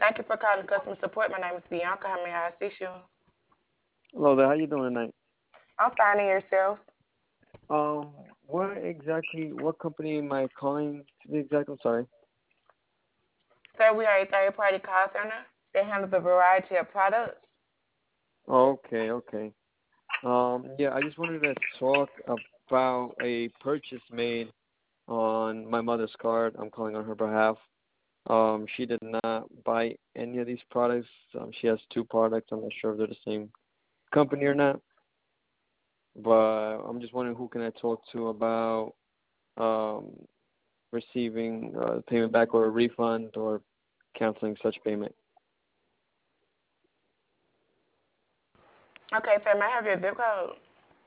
Thank you for calling customer support. My name is Bianca. How may I assist you? Hello there. How you doing tonight? I'm finding yourself. Um, what company am I calling to be exact? I'm sorry. Sir, we are a third-party call center that handles a variety of products. Okay, okay. Yeah, I just wanted to talk about a purchase made on my mother's card. I'm calling on her behalf. She did not buy any of these products. She has two products. I'm not sure if they're the same company or not. But I'm just wondering who can I talk to about um, receiving payment back or a refund or canceling such payment. Okay, sir, may I have your zip code?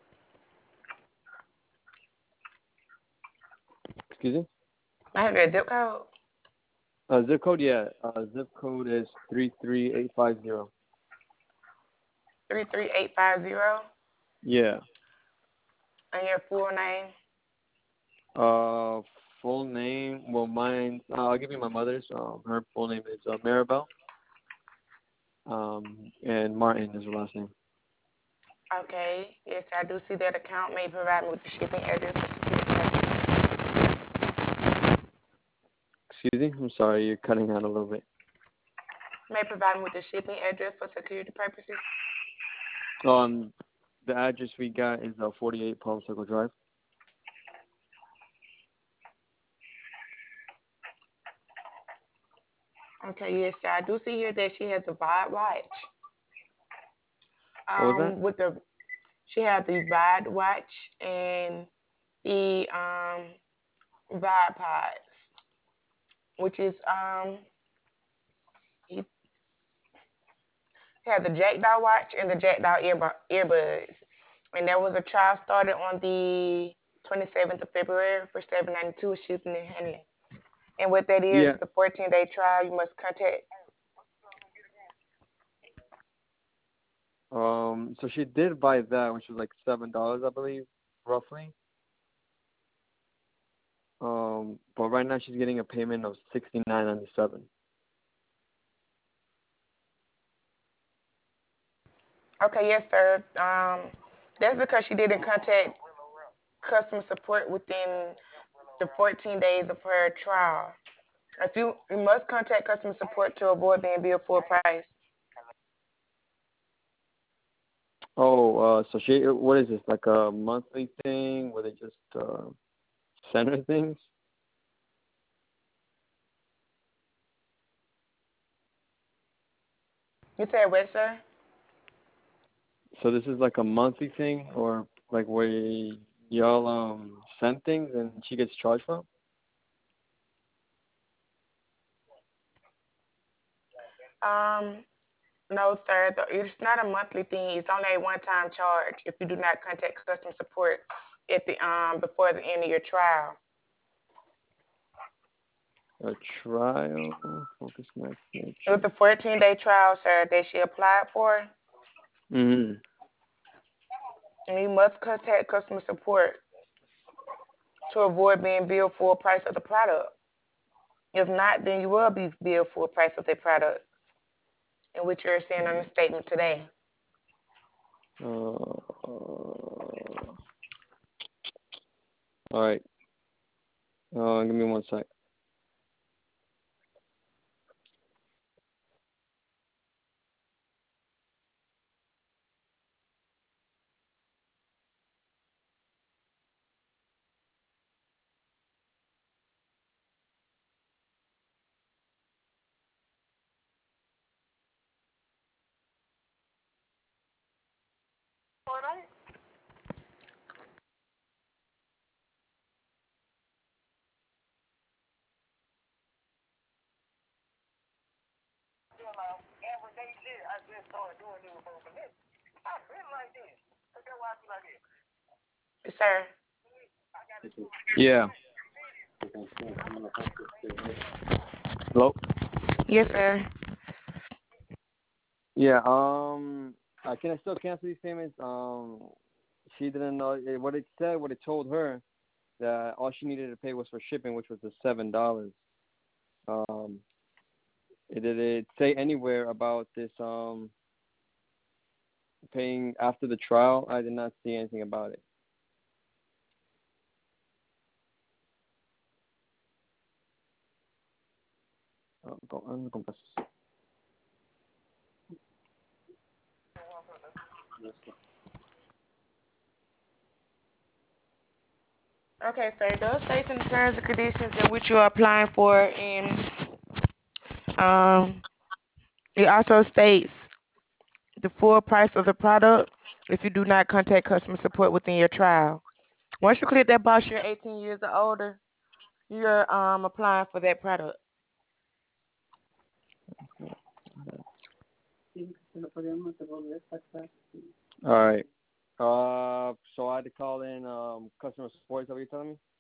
Excuse me? May I have your zip code? Zip code, yeah. Zip code is 33850. 33850. Yeah. And your full name? Uh, Full name. Well, mine. I'll give you my mother's. Her full name is Maribel. And Martin is her last name. Okay. Yes, I do see that account. May you provide me with the shipping address for security purposes? Excuse me. I'm sorry, you're cutting out a little bit. May you provide me with the shipping address for security purposes? Um, the address we got is 48 Palm Circle Drive. Okay, yes, sir. I do see here that she has a Vibe watch. What was that? With the she has the Vibe watch and the Vibe pods, which is he had the Jackdaw watch and the Jackdaw earbuds, and there was a trial started on the 27th of February for 792 shipping and handling. And what that is, Yeah. the 14-day trial, you must contact. So she did buy that, which was like $7, I believe, roughly. But right now she's getting a payment of 69.97. Okay, yes, sir. That's because she didn't contact customer support within the 14 days of her trial. If you must contact customer support to avoid being billed full price. Oh, so what is this, like a monthly thing where they just send her things? You said what, sir? So this is like a monthly thing, or like where y'all send things and she gets charged for 'em? Um, no, sir. It's not a monthly thing. It's only a one-time charge if you do not contact customer support at the before the end of your trial. A trial, focus my It was signature. a 14-day trial, sir, that she applied for, Mm-hmm. and you must contact customer support to avoid being billed full price of the product. If not, then you will be billed full price of the product, in which you're seeing on the statement today. All right. Give me one sec. Sir. Yeah. Hello. Yes, sir. Yeah. Can I still cancel these payments? She didn't know what it said. What it told her that all she needed to pay was for shipping, which was the $7. Um, Did it say anywhere about this paying after the trial? I did not see anything about it. Con pasos. Okay, so it does state in the terms and conditions in which you are applying for, and um, it also states the full price of the product if you do not contact customer support within your trial. Once you click that box, you're 18 years or older, you're applying for that product. All right. So I had to call in customer support. Is that what you're telling me?